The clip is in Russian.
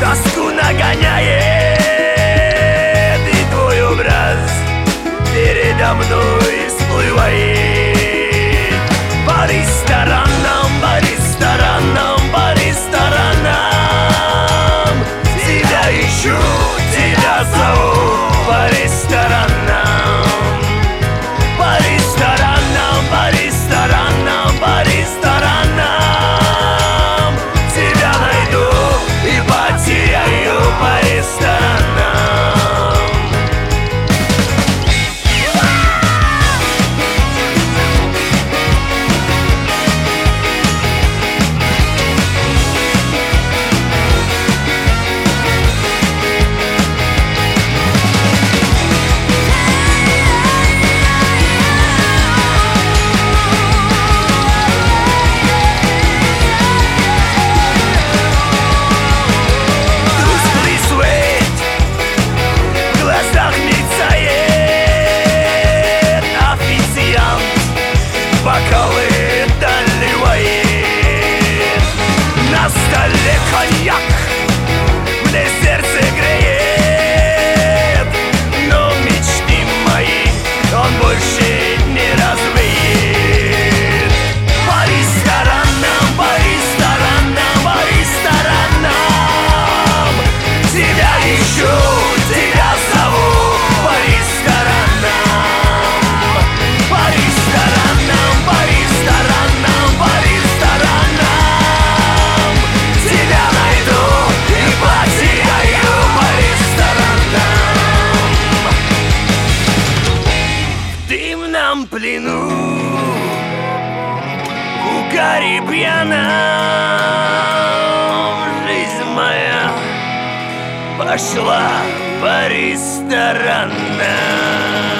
тоску нагоняет, и твой образ передо мной всплывает. По ресторанам, по ресторанам, по ресторанам тебя ищу, тебя зову. По ресторанам, по ресторанам, по ресторанам, по ресторанам тебя найду и потеряю. По ресторанам. Бокалы доливает, на столе коньяк мне сердце греет, но мечты мои он больше не развеет. По ресторанам, по ресторанам, по ресторанам тебя ищу, тебя зову. По ресторанам, по ресторанам, по ресторанам, по ресторанам тебя найду и потеряю. По ресторанам. В дымном плену у Карибьяна жизнь моя пошла по ресторанам.